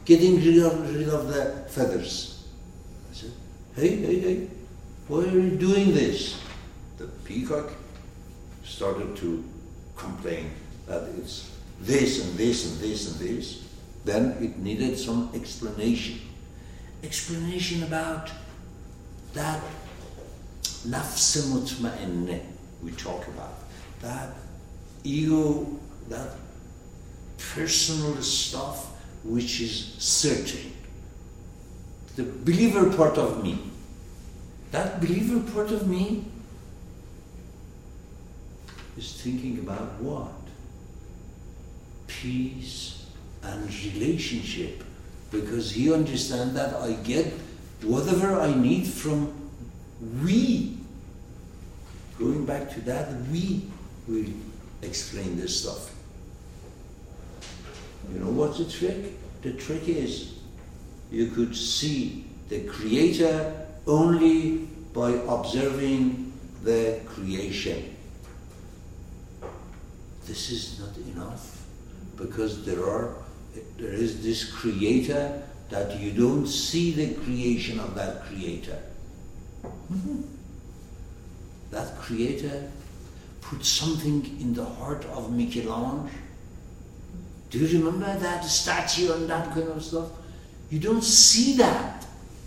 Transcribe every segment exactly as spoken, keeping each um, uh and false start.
getting rid of, rid of the feathers. I said, hey, hey, hey, why are you doing this? The peacock started to complain that it's this and this and this and this. Then it needed some explanation. Explanation about that nafs mutma'inne we talk about. That ego, that personal stuff which is certain. The believer part of me. That believer part of me is thinking about what? Peace and relationship. Because he understands that I get whatever I need from we. Going back to that, we will explain this stuff. You know what's the trick? The trick is you could see the Creator only by observing the creation. This is not enough, because there are there is this Creator that you don't see the creation of that Creator. Mm-hmm. That Creator put something in the heart of Michelangelo. Do you remember that statue and that kind of stuff? You don't see that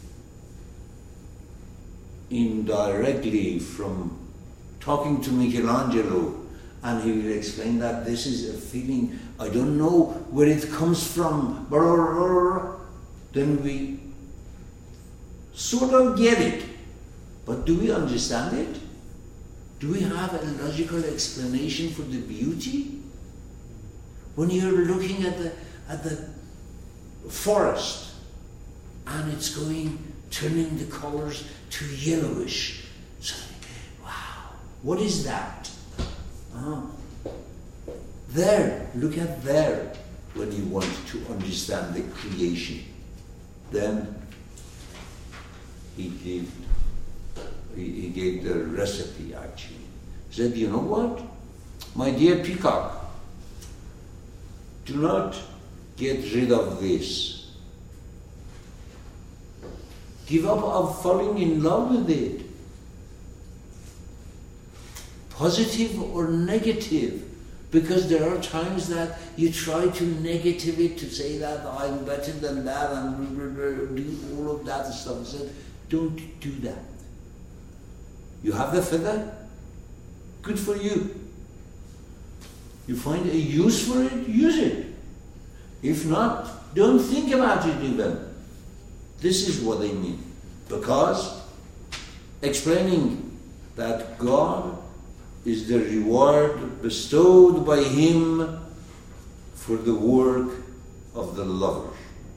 indirectly from talking to Michelangelo, and he will explain that this is a feeling, I don't know where it comes from, then we sort of get it. But do we understand it? Do we have a logical explanation for the beauty? When you're looking at the at the forest and it's going, turning the colors to yellowish, so, wow, what is that? Ah. There, look at there when you want to understand the creation. Then he gave he, he gave the recipe actually. He said, you know what? My dear peacock, do not get rid of this. Give up on falling in love with it. Positive or negative. Because there are times that you try to negative it, to say that I'm better than that and do all of that stuff. I said, don't do that. You have the feather? Good for you. You find a use for it, use it. If not, don't think about it even. This is what they mean. Because explaining that God is the reward bestowed by Him for the work of the lover,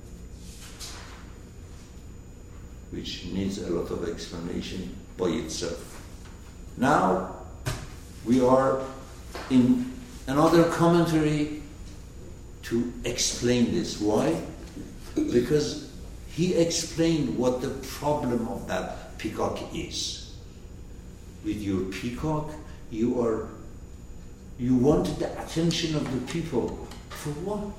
which needs a lot of explanation by itself. Now, we are in another commentary to explain this. Why? Because he explained what the problem of that peacock is. With your peacock, you are you want the attention of the people. For what?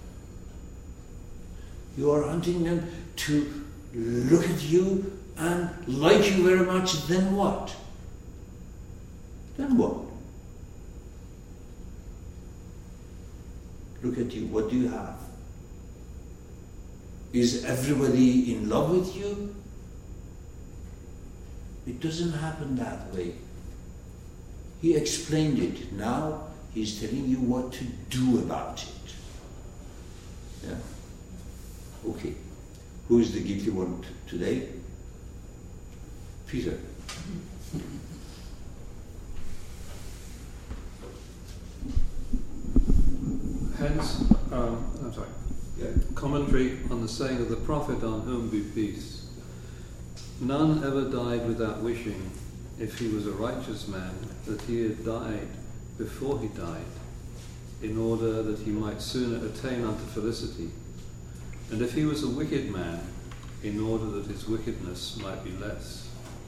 You are hunting them to look at you and like you very much, then what? Then what? Look at you, what do you have? Is everybody in love with you? It doesn't happen that way. He explained it. Now he's telling you what to do about it. Yeah? Okay. Who is the guilty one t- today? Peter. Hence, um, I'm sorry, Yeah. commentary on the saying of the Prophet, on whom be peace. None ever died without wishing, if he was a righteous man, that he had died before he died, in order that he might sooner attain unto felicity. And if he was a wicked man, in order that his wickedness might be less.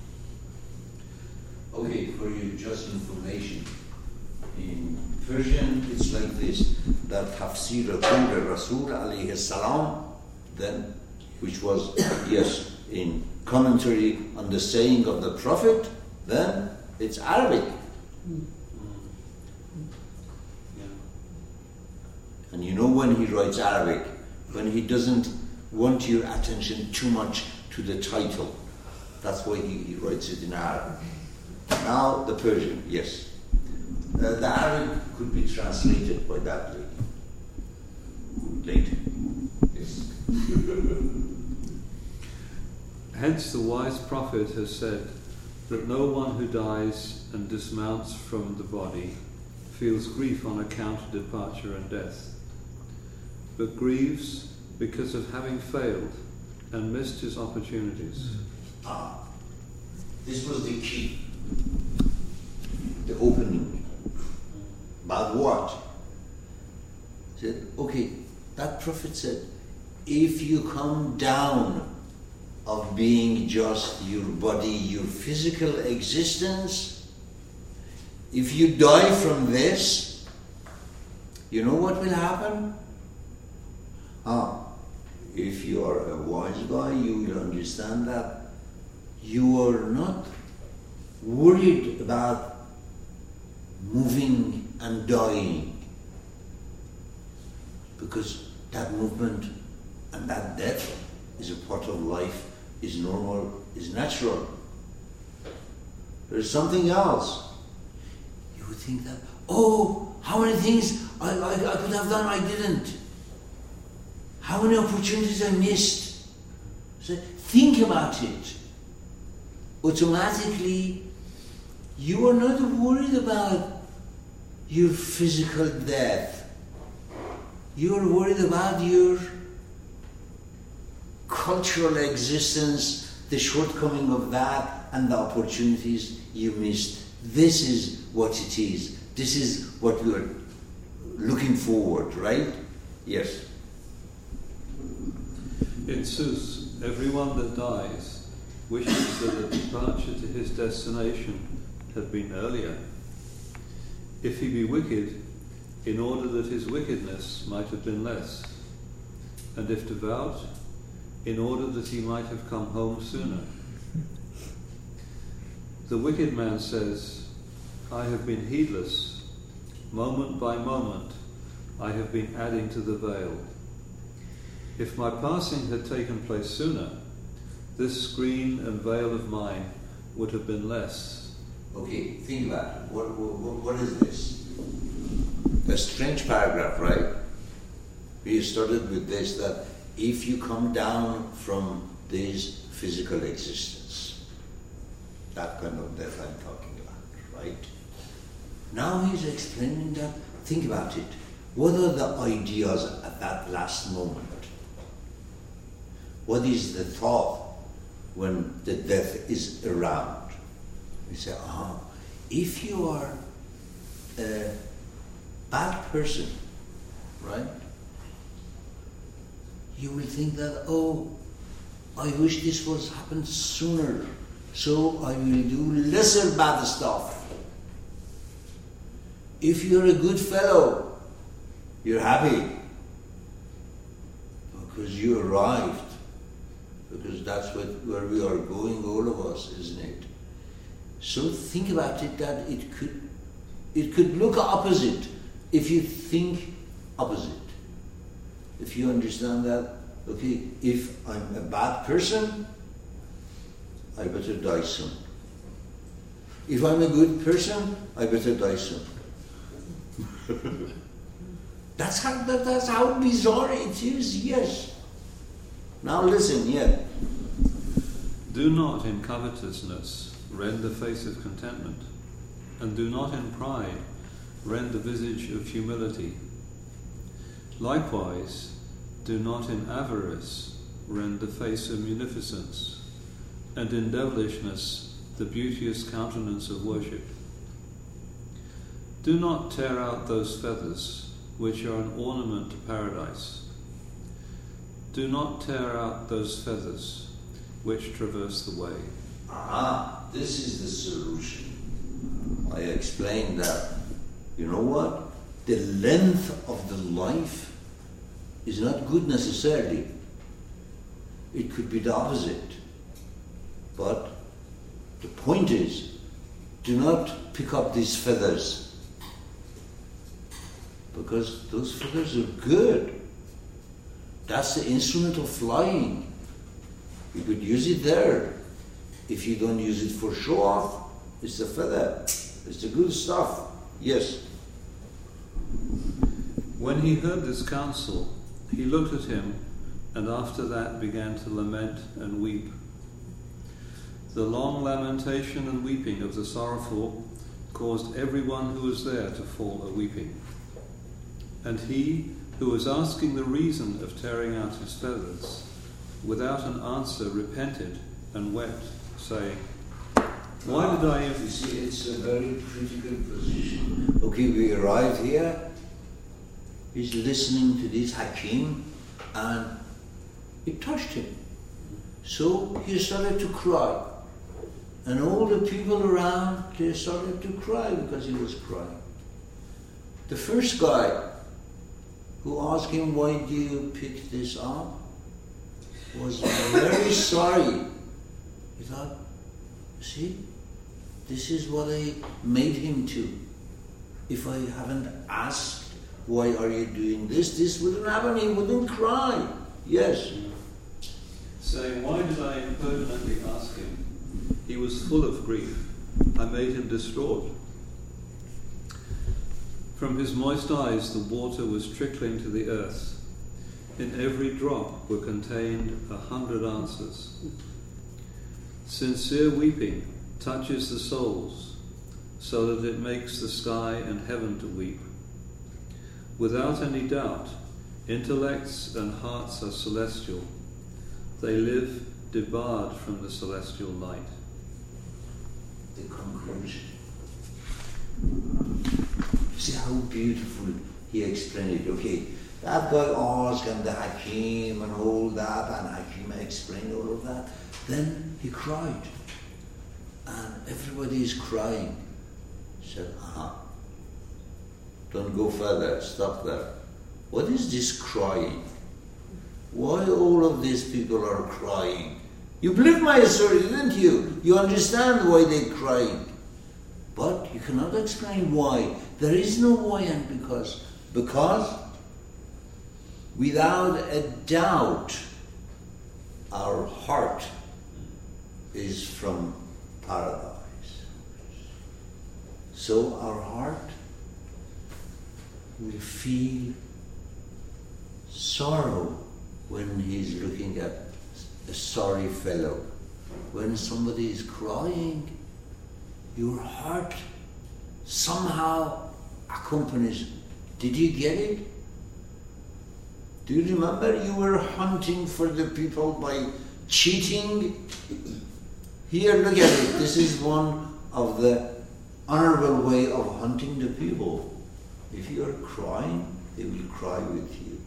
Okay, for you just information. In Persian, it's like this, that Tafsir al Rasul alayhi salam, then, which was, yes, in commentary on the saying of the Prophet, then it's Arabic. Mm. Yeah. And you know when he writes Arabic, when he doesn't want your attention too much to the title. That's why he, he writes it in Arabic. Now the Persian, yes. Uh, the Arabic could be translated by that lady. Lady. Yes. Hence the wise prophet has said that no one who dies and dismounts from the body feels grief on account of departure and death, but grieves because of having failed and missed his opportunities. Ah, this was the key, the opening. About what? He said, okay, that prophet said, if you come down of being just your body, your physical existence, if you die from this, you know what will happen? Ah, if you are a wise guy, you will understand that you are not worried about moving and dying, because that movement and that death is a part of life, is normal, is natural. There's something else. You would think that, oh, how many things I, I, I could have done, I didn't. How many opportunities I missed. So think about it. Automatically, you are not worried about your physical death. You are worried about your cultural existence, the shortcoming of that, and the opportunities you missed. This is what it is. This is what we are looking forward, right? Yes. In Seuss, everyone that dies wishes that the departure to his destination had been earlier. If he be wicked, in order that his wickedness might have been less, and if devout, in order that he might have come home sooner. The wicked man says, I have been heedless. Moment by moment, I have been adding to the veil. If my passing had taken place sooner, this screen and veil of mine would have been less. Okay, think about it. What, what, what is this? A strange paragraph, right? We started with this, that if you come down from this physical existence, that kind of death I'm talking about, right? Now he's explaining that. Think about it. What are the ideas at that last moment? What is the thought when the death is around? We say, ah, if you are a bad person, right? You will think that, oh, I wish this was happened sooner, so I will do lesser bad stuff. If you're a good fellow, you're happy because you arrived, because that's what, where we are going, all of us, isn't it? So think about it, that it could, it could look opposite if you think opposite. If you understand that, okay, if I'm a bad person, I better die soon. If I'm a good person, I better die soon. That's how that, that's how bizarre it is, yes. Now listen, yeah. Do not in covetousness rend the face of contentment, and do not in pride rend the visage of humility. Likewise, do not in avarice rend the face of munificence, and in devilishness the beauteous countenance of worship. Do not tear out those feathers which are an ornament to paradise. Do not tear out those feathers which traverse the way. Ah, this is the solution. I explained that, you know what? The length of the life is not good necessarily. it could be the opposite. But the point is, do not pick up these feathers, because those feathers are good. That's the instrument of flying. You could use it there. If you don't use it for show off, it's the feather. It's the good stuff. Yes. When he heard this counsel, he looked at him, and after that began to lament and weep. The long lamentation and weeping of the sorrowful caused everyone who was there to fall a weeping. And he, who was asking the reason of tearing out his feathers, without an answer repented and wept, saying, "Why did I..." You see, it's a very critical position. Okay, we arrive here. He's listening to this Hakim, and it touched him. So he started to cry. And all the people around, they started to cry because he was crying. The first guy who asked him, "Why do you pick this up?" was very sorry. He thought, see, this is what I made him to. If I haven't asked, why are you doing this? This wouldn't happen, he wouldn't cry. Yes. Saying, "Why did I impertinently ask him? He was full of grief. I made him distraught." From his moist eyes the water was trickling to the earth. In every drop were contained a hundred answers. Sincere weeping touches the souls, so that it makes the sky and heaven to weep. Without any doubt, intellects and hearts are celestial. They live debarred from the celestial light. The conclusion. See how beautiful he explained it. Okay, that guy asked, and the Hakim and all that, and Hakim explained all of that. Then he cried, and everybody is crying. He said, aha, don't go further, stop there. What is this crying? Why all of these people are crying? You believe my story, didn't you? You understand why they're crying. But you cannot explain why. There is no why and because. Because without a doubt, our heart is from paradise. So our heart will feel sorrow when he's looking at a sorry fellow. When somebody is crying, your heart somehow accompanies. Did you get it? Do you remember you were hunting for the people by cheating? Here, look at it. This is one of the honorable way of hunting the people. If you are crying, they will cry with you.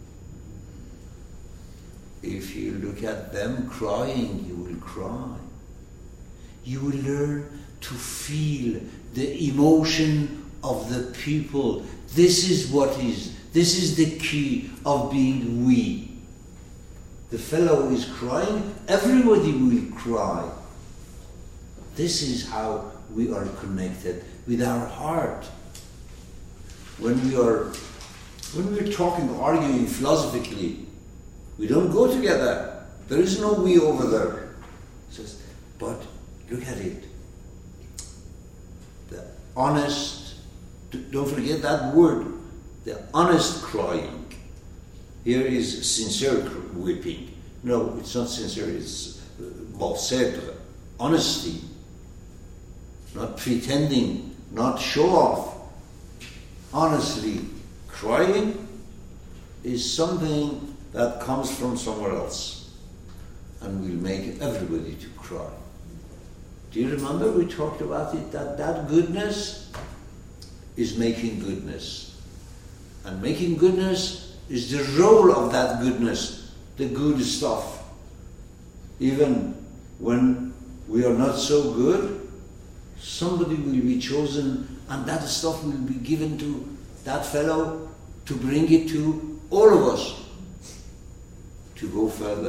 If you look at them crying, you will cry. You will learn to feel the emotion of the people. This is what is, this is the key of being we. The fellow is crying, everybody will cry. This is how we are connected with our heart. When we are, when we're talking, arguing philosophically, we don't go together. There is no we over there. Just, but look at it. The honest, don't forget that word, the honest crying. Here is sincere weeping. No, it's not sincere, it's balsetre, honesty. Not pretending, not show off. Honestly, crying is something that comes from somewhere else and will make everybody to cry. Do you remember we talked about it, that that goodness is making goodness. And making goodness is the role of that goodness, the good stuff. Even when we are not so good, somebody will be chosen and that stuff will be given to that fellow to bring it to all of us to go further.